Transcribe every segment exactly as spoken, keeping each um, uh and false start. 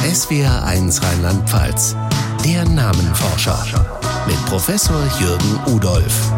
S W R eins Rheinland-Pfalz. Der Namenforscher mit Professor Jürgen Udolph.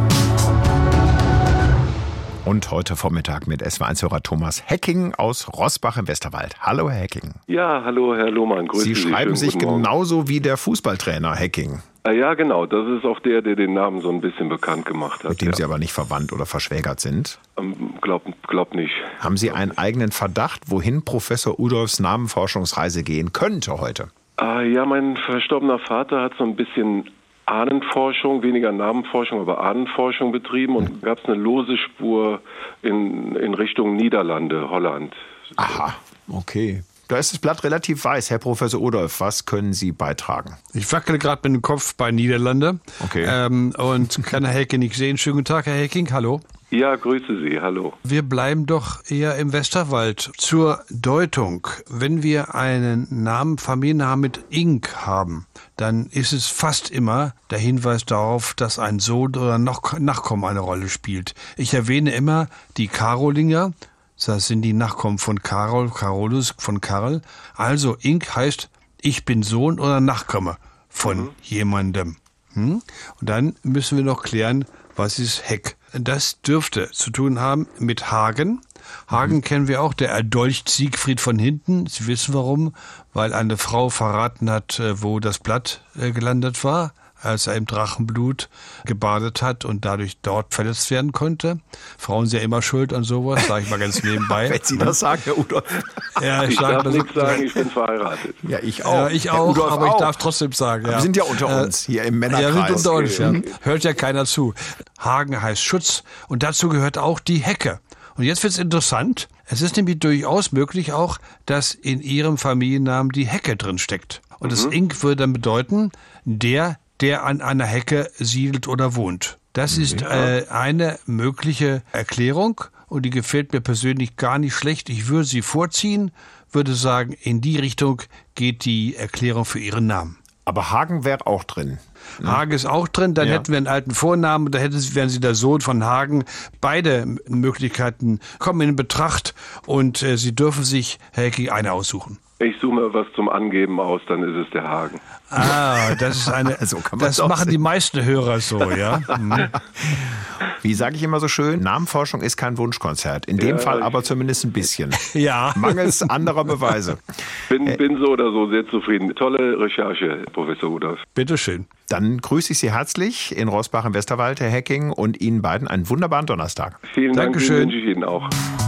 Und heute Vormittag mit S W R eins-Hörer Thomas Hecking aus Roßbach im Westerwald. Hallo, Herr Hecking. Ja, hallo, Herr Lohmann. Grüße Sie. Sie schreiben sich genauso wie der Fußballtrainer Hecking. Ja, genau. Das ist auch der, der den Namen so ein bisschen bekannt gemacht hat. Mit dem ja. Sie aber nicht verwandt oder verschwägert sind. Ähm, glaub, glaub nicht. Haben Sie einen eigenen Verdacht, wohin Professor Udolphs Namenforschungsreise gehen könnte heute? Ah, ja, mein verstorbener Vater hat so ein bisschen Ahnenforschung, weniger Namenforschung, aber Ahnenforschung betrieben. Und hm. gab es eine lose Spur in, in Richtung Niederlande, Holland. Aha, okay. Da ist das Blatt relativ weiß. Herr Professor Udolph, was können Sie beitragen? Ich wackele gerade mit dem Kopf bei Niederlande. Okay. Ähm, und kann Herr Hecking nicht sehen. Schönen guten Tag, Herr Hecking. Hallo. Ja, grüße Sie. Hallo. Wir bleiben doch eher im Westerwald. Zur Deutung. Wenn wir einen Namen, Familiennamen mit Ink haben, dann ist es fast immer der Hinweis darauf, dass ein Sohn oder Nachkommen eine Rolle spielt. Ich erwähne immer die Karolinger. Das sind die Nachkommen von Karol, Carolus, von Karl. Also Ink heißt, ich bin Sohn oder Nachkomme von mhm. jemandem. Hm? Und dann müssen wir noch klären, was ist Heck? Das dürfte zu tun haben mit Hagen. Hagen mhm. kennen wir auch, der erdolcht Siegfried von hinten. Sie wissen warum, weil eine Frau verraten hat, wo das Blatt gelandet war, als er im Drachenblut gebadet hat und dadurch dort verletzt werden konnte. Frauen sind ja immer schuld an sowas, sage ich mal ganz nebenbei. Wenn Sie das sagen, Herr Udolph. Ja, ich ich sag darf das nichts sagen, ich bin verheiratet. Ja, ich auch. Ja, ich auch, aber auch. ich darf trotzdem sagen. Ja. Wir sind ja unter uns, hier im Männerkreis. Ja, wir sind unter uns. Okay, Ja. Hört ja keiner zu. Hagen heißt Schutz und dazu gehört auch die Hecke. Und jetzt wird's interessant. Es ist nämlich durchaus möglich auch, dass in Ihrem Familiennamen die Hecke drin steckt. Und mhm. das Ink würde dann bedeuten, der, der an einer Hecke siedelt oder wohnt. Das ist äh, eine mögliche Erklärung und die gefällt mir persönlich gar nicht schlecht. Ich würde sie vorziehen, würde sagen, in die Richtung geht die Erklärung für Ihren Namen. Aber Hagen wäre auch drin. Ne? Hagen ist auch drin, dann ja. hätten wir einen alten Vornamen, da hätten, wären Sie der Sohn von Hagen. Beide Möglichkeiten kommen in Betracht und äh, Sie dürfen sich, Herr Hecking, eine aussuchen. Ich suche mir was zum Angeben aus, dann ist es der Hagen. Ah, das ist eine. So kann man das doch machen sehen. die meisten Hörer so, ja. Hm. Wie sage ich immer so schön, Namenforschung ist kein Wunschkonzert. In dem ja, Fall aber zumindest ein bisschen. Ja. Mangels anderer Beweise. Bin, äh, bin so oder so sehr zufrieden. Tolle Recherche, Professor Udolph. Bitteschön. Dann grüße ich Sie herzlich in Roßbach im Westerwald, Herr Hecking, und Ihnen beiden einen wunderbaren Donnerstag. Vielen Dank, Dankeschön. wünsche ich Ihnen auch.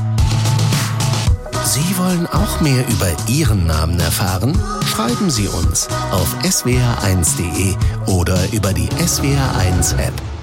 Sie wollen auch mehr über Ihren Namen erfahren? Schreiben Sie uns auf s w r eins punkt d e oder über die S W R eins App.